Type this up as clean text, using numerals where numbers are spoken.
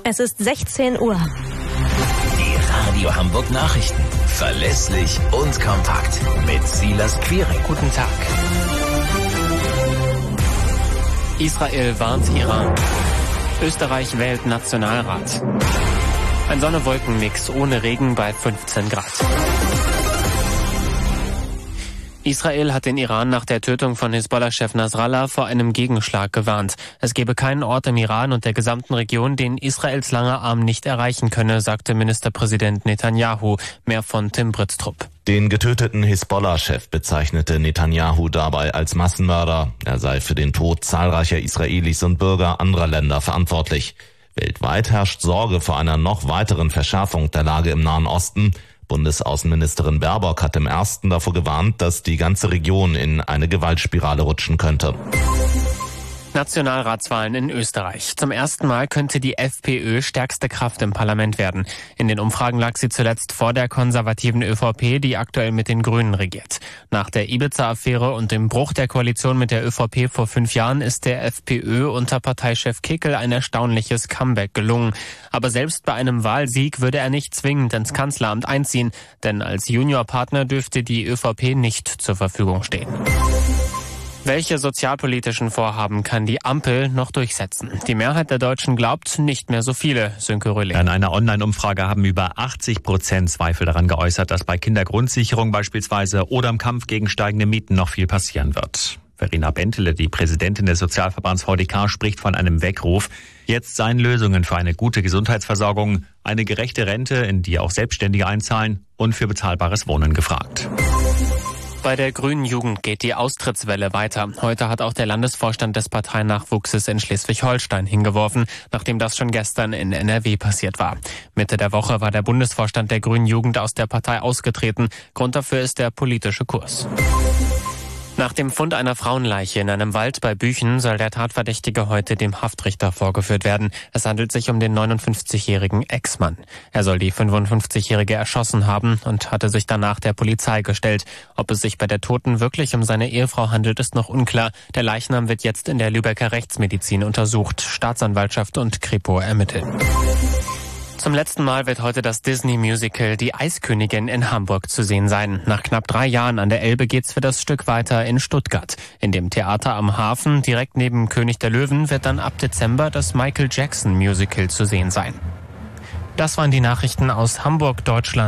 Es ist 16 Uhr. Die Radio Hamburg Nachrichten. Verlässlich und kompakt. Mit Silas Quiring. Guten Tag. Israel warnt Iran. Österreich wählt Nationalrat. Ein Sonne-Wolken-Mix ohne Regen bei 15 Grad. Israel hat den Iran nach der Tötung von Hisbollah-Chef Nasrallah vor einem Gegenschlag gewarnt. Es gebe keinen Ort im Iran und der gesamten Region, den Israels langer Arm nicht erreichen könne, sagte Ministerpräsident Netanyahu. Mehr von Tim Britztrup. Den getöteten Hisbollah-Chef bezeichnete Netanyahu dabei als Massenmörder. Er sei für den Tod zahlreicher Israelis und Bürger anderer Länder verantwortlich. Weltweit herrscht Sorge vor einer noch weiteren Verschärfung der Lage im Nahen Osten. Bundesaußenministerin Baerbock hat im ersten davor gewarnt, dass die ganze Region in eine Gewaltspirale rutschen könnte. Nationalratswahlen in Österreich. Zum ersten Mal könnte die FPÖ stärkste Kraft im Parlament werden. In den Umfragen lag sie zuletzt vor der konservativen ÖVP, die aktuell mit den Grünen regiert. Nach der Ibiza-Affäre und dem Bruch der Koalition mit der ÖVP vor 5 Jahren ist der FPÖ unter Parteichef Kickl ein erstaunliches Comeback gelungen. Aber selbst bei einem Wahlsieg würde er nicht zwingend ins Kanzleramt einziehen, denn als Juniorpartner dürfte die ÖVP nicht zur Verfügung stehen. Welche sozialpolitischen Vorhaben kann die Ampel noch durchsetzen? Die Mehrheit der Deutschen glaubt, nicht mehr so viele, Sönke Röhling. In einer Online-Umfrage haben über 80% Zweifel daran geäußert, dass bei Kindergrundsicherung beispielsweise oder im Kampf gegen steigende Mieten noch viel passieren wird. Verena Bentele, die Präsidentin des Sozialverbands VDK, spricht von einem Weckruf. Jetzt seien Lösungen für eine gute Gesundheitsversorgung, eine gerechte Rente, in die auch Selbstständige einzahlen, und für bezahlbares Wohnen gefragt. Bei der Grünen Jugend geht die Austrittswelle weiter. Heute hat auch der Landesvorstand des Parteinachwuchses in Schleswig-Holstein hingeworfen, nachdem das schon gestern in NRW passiert war. Mitte der Woche war der Bundesvorstand der Grünen Jugend aus der Partei ausgetreten. Grund dafür ist der politische Kurs. Nach dem Fund einer Frauenleiche in einem Wald bei Büchen soll der Tatverdächtige heute dem Haftrichter vorgeführt werden. Es handelt sich um den 59-jährigen Ex-Mann. Er soll die 55-jährige erschossen haben und hatte sich danach der Polizei gestellt. Ob es sich bei der Toten wirklich um seine Ehefrau handelt, ist noch unklar. Der Leichnam wird jetzt in der Lübecker Rechtsmedizin untersucht. Staatsanwaltschaft und Kripo ermitteln. Zum letzten Mal wird heute das Disney-Musical Die Eiskönigin in Hamburg zu sehen sein. Nach knapp 3 Jahren an der Elbe geht's für das Stück weiter in Stuttgart. In dem Theater am Hafen, direkt neben König der Löwen, wird dann ab Dezember das Michael Jackson-Musical zu sehen sein. Das waren die Nachrichten aus Hamburg, Deutschland.